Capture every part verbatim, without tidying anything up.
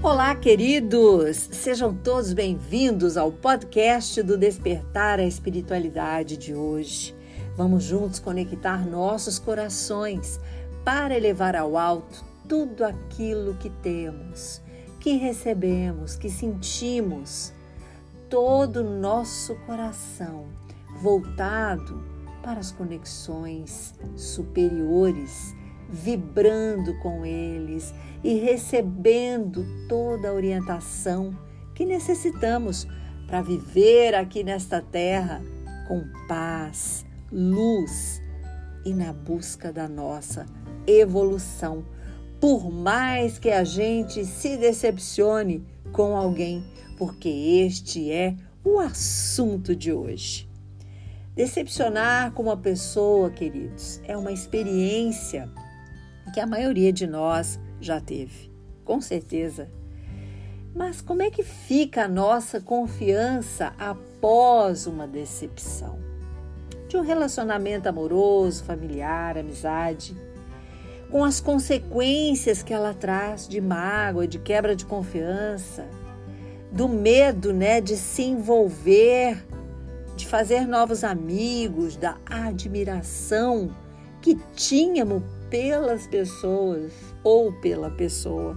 Olá, queridos! Sejam todos bem-vindos ao podcast do Despertar a Espiritualidade de hoje. Vamos juntos conectar nossos corações para elevar ao alto tudo aquilo que temos, que recebemos, que sentimos. Todo o nosso coração voltado para as conexões superiores, vibrando com eles e recebendo toda a orientação que necessitamos para viver aqui nesta terra com paz, luz e na busca da nossa evolução. Por mais que a gente se decepcione com alguém, porque este é o assunto de hoje. Decepcionar com uma pessoa, queridos, é uma experiência que a maioria de nós já teve, com certeza. Mas como é que fica a nossa confiança após uma decepção? De um relacionamento amoroso, familiar, amizade, com as consequências que ela traz de mágoa, de quebra de confiança, do medo, né, de se envolver, de fazer novos amigos, da admiração que tínhamos pelas pessoas ou pela pessoa,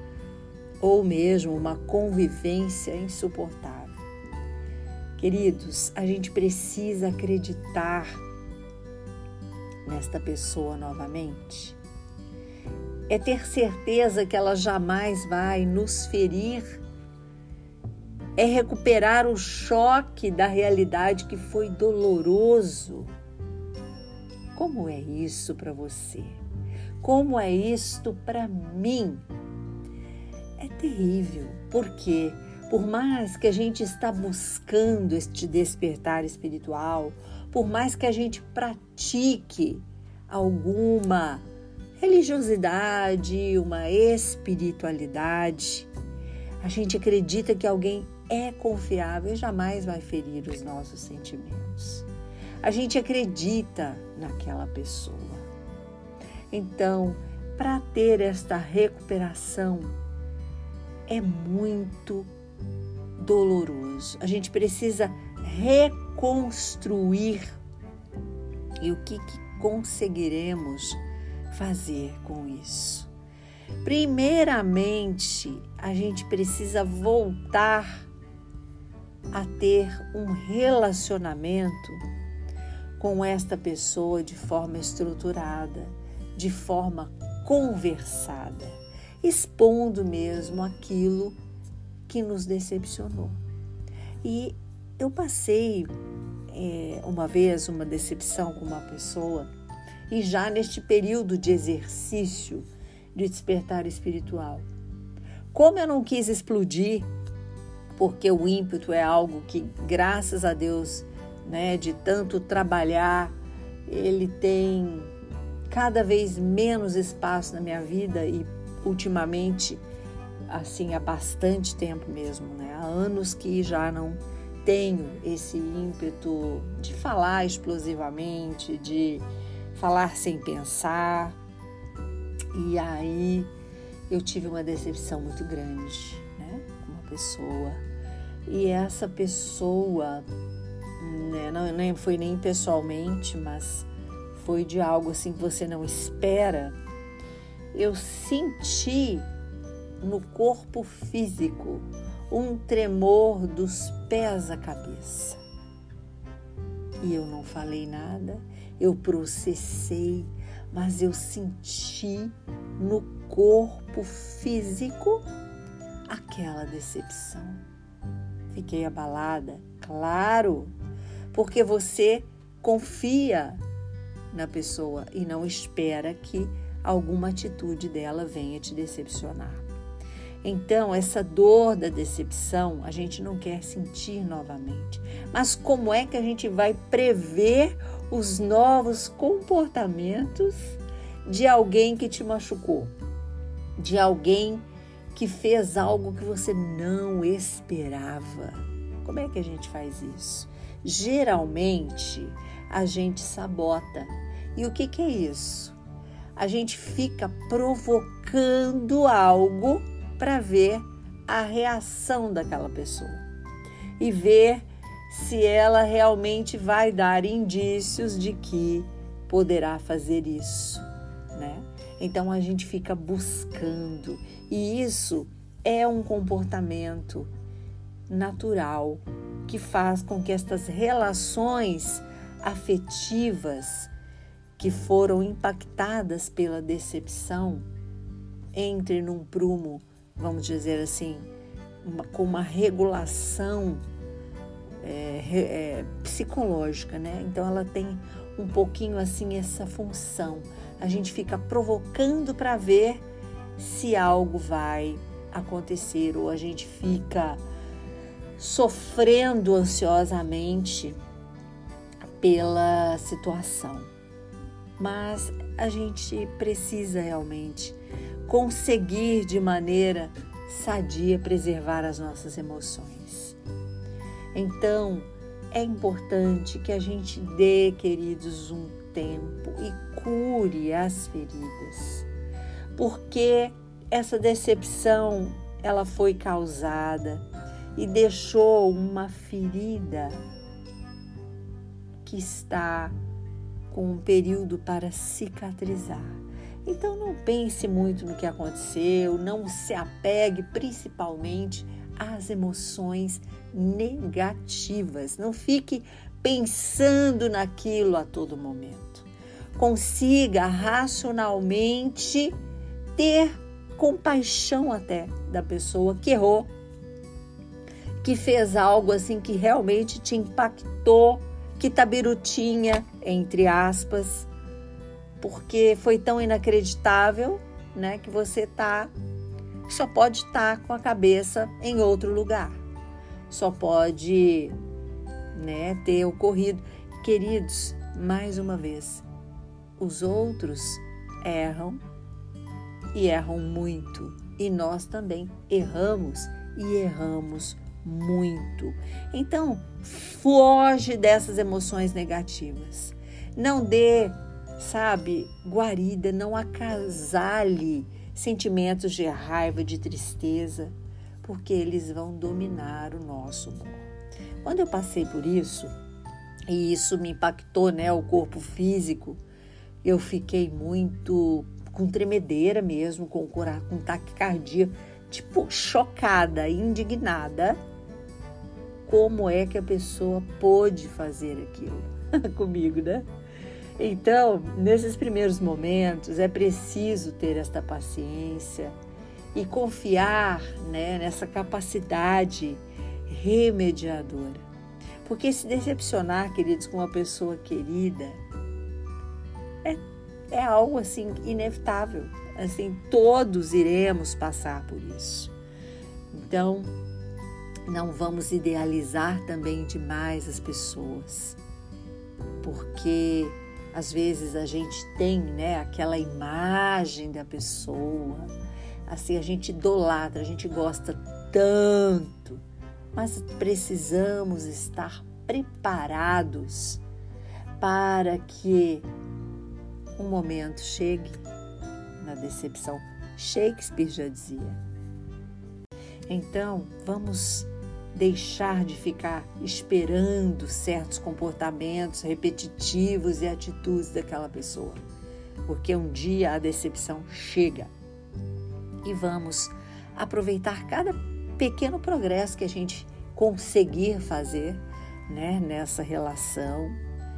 ou mesmo uma convivência insuportável. Queridos, a gente precisa acreditar nesta pessoa novamente. É ter certeza que ela jamais vai nos ferir. É recuperar o choque da realidade que foi doloroso. Como é isso para você? Como é isto para mim? É terrível, porque por mais que a gente está buscando este despertar espiritual, por mais que a gente pratique alguma religiosidade, uma espiritualidade, a gente acredita que alguém é confiável e jamais vai ferir os nossos sentimentos. A gente acredita naquela pessoa. Então, para ter esta recuperação, é muito doloroso. A gente precisa reconstruir. E o que, que conseguiremos fazer com isso? Primeiramente, a gente precisa voltar a ter um relacionamento com esta pessoa de forma estruturada, de forma conversada, expondo mesmo aquilo que nos decepcionou. E eu passei é, uma vez uma decepção com uma pessoa, e já neste período de exercício de despertar espiritual, como eu não quis explodir, porque o ímpeto é algo que, graças a Deus, né, de tanto trabalhar, ele tem cada vez menos espaço na minha vida e ultimamente, assim, há bastante tempo mesmo, né, há anos que já não tenho esse ímpeto de falar explosivamente, de falar sem pensar. E aí eu tive uma decepção muito grande, né, com uma pessoa. E essa pessoa, né, não, nem foi nem pessoalmente, mas foi de algo assim que você não espera. Eu senti no corpo físico um tremor dos pés à cabeça. E eu não falei nada, eu processei, mas eu senti no corpo físico aquela decepção. Fiquei abalada, claro, porque você confia na pessoa e não espera que alguma atitude dela venha te decepcionar. Então, essa dor da decepção a gente não quer sentir novamente. Mas como é que a gente vai prever os novos comportamentos de alguém que te machucou? De alguém que fez algo que você não esperava? Como é que a gente faz isso? Geralmente, a gente sabota. E o que que é isso? A gente fica provocando algo para ver a reação daquela pessoa e ver se ela realmente vai dar indícios de que poderá fazer isso, né? Então a gente fica buscando, e isso é um comportamento natural que faz com que estas relações afetivas que foram impactadas pela decepção entrem num prumo, vamos dizer assim, uma, com uma regulação é, é, psicológica, né? Então ela tem um pouquinho assim essa função. A gente fica provocando para ver se algo vai acontecer, ou a gente fica sofrendo ansiosamente pela situação. Mas a gente precisa realmente conseguir de maneira sadia preservar as nossas emoções. Então, é importante que a gente dê, queridos, um tempo e cure as feridas, porque essa decepção, ela foi causada e deixou uma ferida que está com um período para cicatrizar. Então não pense muito no que aconteceu, não se apegue principalmente às emoções negativas, não fique pensando naquilo a todo momento. Consiga racionalmente ter compaixão até da pessoa que errou, que fez algo assim que realmente te impactou, que tabirutinha, entre aspas, porque foi tão inacreditável, né, que você tá, só pode estar com a cabeça em outro lugar, só pode, né, ter ocorrido. Queridos, mais uma vez, os outros erram e erram muito, e nós também erramos e erramos muito. Então, foge dessas emoções negativas. Não dê, sabe, guarida, não acasale sentimentos de raiva, de tristeza, porque eles vão dominar o nosso humor. Quando eu passei por isso, e isso me impactou, né, o corpo físico, eu fiquei muito com tremedeira mesmo, com, com taquicardia, tipo chocada, indignada. Como é que a pessoa pôde fazer aquilo comigo, né? Então, nesses primeiros momentos, é preciso ter esta paciência e confiar, né, nessa capacidade remediadora. Porque se decepcionar, queridos, com uma pessoa querida é, é algo assim inevitável. Assim, todos iremos passar por isso. Então, não vamos idealizar também demais as pessoas, porque às vezes a gente tem, né, aquela imagem da pessoa, assim, a gente idolatra, a gente gosta tanto, mas precisamos estar preparados para que um momento chegue na decepção. Shakespeare já dizia. Então, vamos deixar de ficar esperando certos comportamentos repetitivos e atitudes daquela pessoa, porque um dia a decepção chega, e vamos aproveitar cada pequeno progresso que a gente conseguir fazer, né, nessa relação,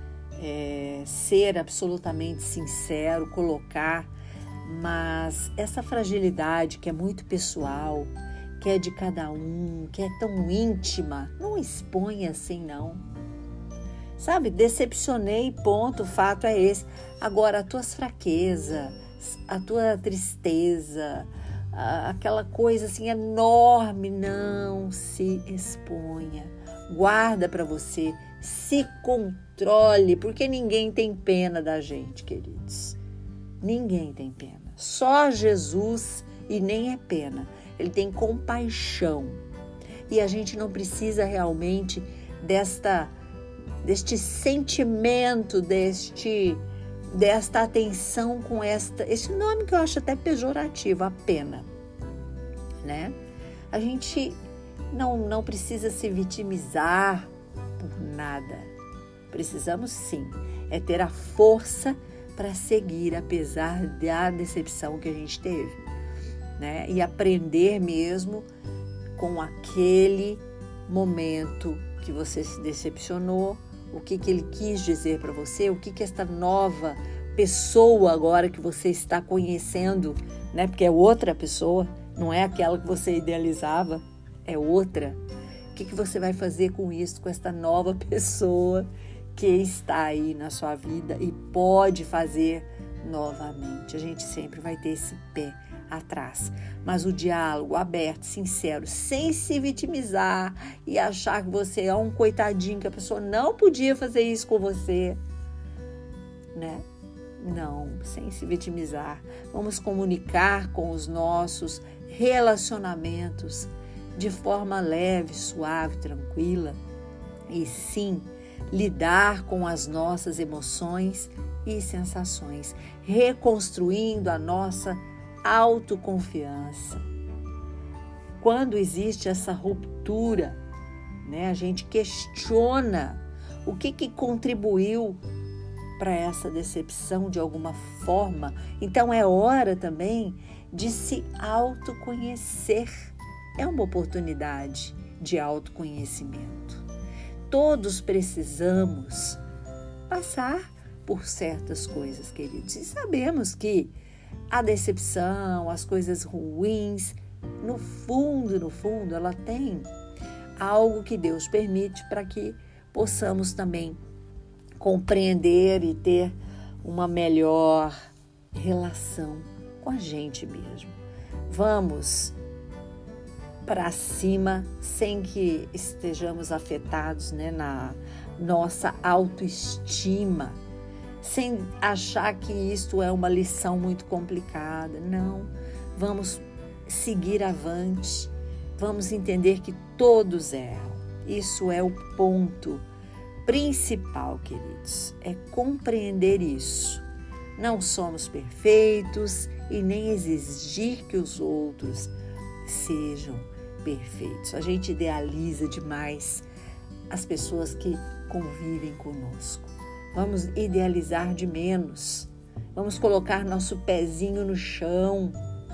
é, ser absolutamente sincero, colocar, mas essa fragilidade que é muito pessoal, que é de cada um, que é tão íntima, não exponha assim, não. Sabe, decepcionei, ponto, o fato é esse. Agora, as tuas fraquezas, a tua tristeza, aquela coisa assim enorme, não se exponha. Guarda para você, se controle, porque ninguém tem pena da gente, queridos. Ninguém tem pena. Só Jesus, e nem é pena. Ele tem compaixão. E a gente não precisa realmente desta, deste sentimento, deste, desta atenção com esta, esse nome que eu acho até pejorativo, a pena, né? A gente não, não precisa se vitimizar por nada. Precisamos sim, é ter a força para seguir apesar da decepção que a gente teve, né? E aprender mesmo com aquele momento que você se decepcionou, o que, que ele quis dizer para você, o que, que esta nova pessoa agora que você está conhecendo, né? Porque é outra pessoa, não é aquela que você idealizava, é outra. O que, que você vai fazer com isso, com esta nova pessoa que está aí na sua vida e pode fazer novamente? A gente sempre vai ter esse pé atrás, mas o diálogo aberto, sincero, sem se vitimizar e achar que você é um coitadinho, que a pessoa não podia fazer isso com você, né? Não, sem se vitimizar. Vamos comunicar com os nossos relacionamentos de forma leve, suave, tranquila, e sim lidar com as nossas emoções e sensações, reconstruindo a nossa autoconfiança. Quando existe essa ruptura, né, a gente questiona o que, que contribuiu para essa decepção de alguma forma. Então é hora também de se autoconhecer. É uma oportunidade de autoconhecimento. Todos precisamos passar por certas coisas, queridos, e sabemos que a decepção, as coisas ruins, no fundo, no fundo, ela tem algo que Deus permite para que possamos também compreender e ter uma melhor relação com a gente mesmo. Vamos para cima sem que estejamos afetados, né, na nossa autoestima, sem achar que isto é uma lição muito complicada. Não, vamos seguir avante, vamos entender que todos erram. Isso é o ponto principal, queridos, é compreender isso. Não somos perfeitos e nem exigir que os outros sejam perfeitos. A gente idealiza demais as pessoas que convivem conosco. Vamos idealizar de menos. Vamos colocar nosso pezinho no chão.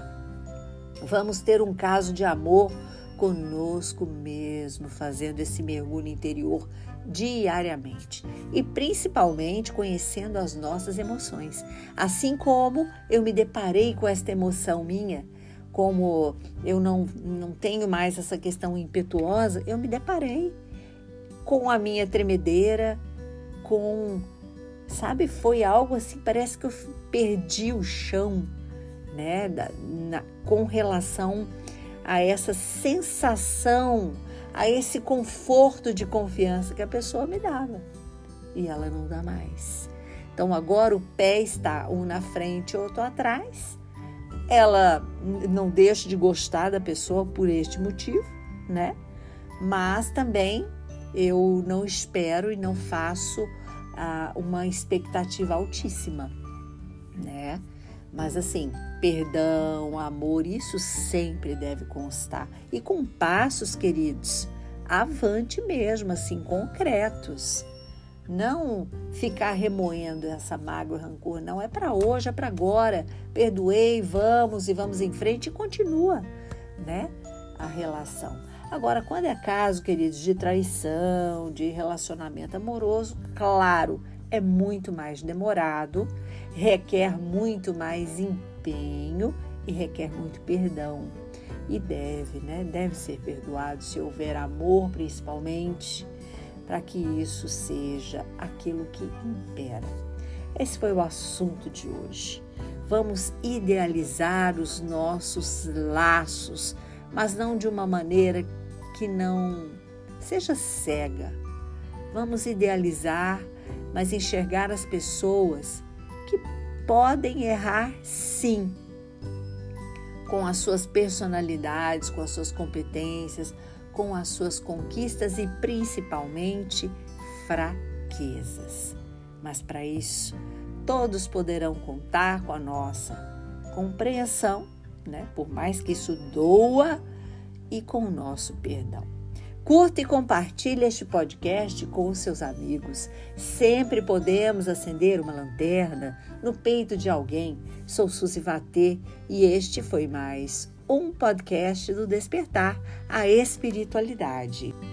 Vamos ter um caso de amor conosco mesmo, fazendo esse mergulho interior diariamente e principalmente conhecendo as nossas emoções. Assim como eu me deparei com esta emoção minha, como eu não, não tenho mais essa questão impetuosa, eu me deparei com a minha tremedeira, com, sabe, foi algo assim, parece que eu perdi o chão, né, da, na, com relação a essa sensação, a esse conforto de confiança que a pessoa me dava. E ela não dá mais. Então agora o pé está um na frente, outro atrás. Ela não deixa de gostar da pessoa por este motivo, né? Mas também eu não espero e não faço ah, uma expectativa altíssima, né? Mas assim, perdão, amor, isso sempre deve constar. E com passos, queridos, avante mesmo, assim, concretos. Não ficar remoendo essa mágoa e rancor, não. É para hoje, é para agora. Perdoei, vamos e vamos em frente e continua, né, a relação. Agora, quando é caso, queridos, de traição, de relacionamento amoroso, claro, é muito mais demorado, requer muito mais empenho e requer muito perdão. E deve, né? Deve ser perdoado se houver amor, principalmente, para que isso seja aquilo que impera. Esse foi o assunto de hoje. Vamos idealizar os nossos laços, mas não de uma maneira que não seja cega. Vamos idealizar, mas enxergar as pessoas que podem errar, sim, com as suas personalidades, com as suas competências, com as suas conquistas e principalmente fraquezas. Mas para isso, todos poderão contar com a nossa compreensão né? Por mais que isso doa, e com o nosso perdão. Curta e compartilhe este podcast com os seus amigos. Sempre podemos acender uma lanterna no peito de alguém. Sou Suzy Vatê e este foi mais um podcast do Despertar a Espiritualidade.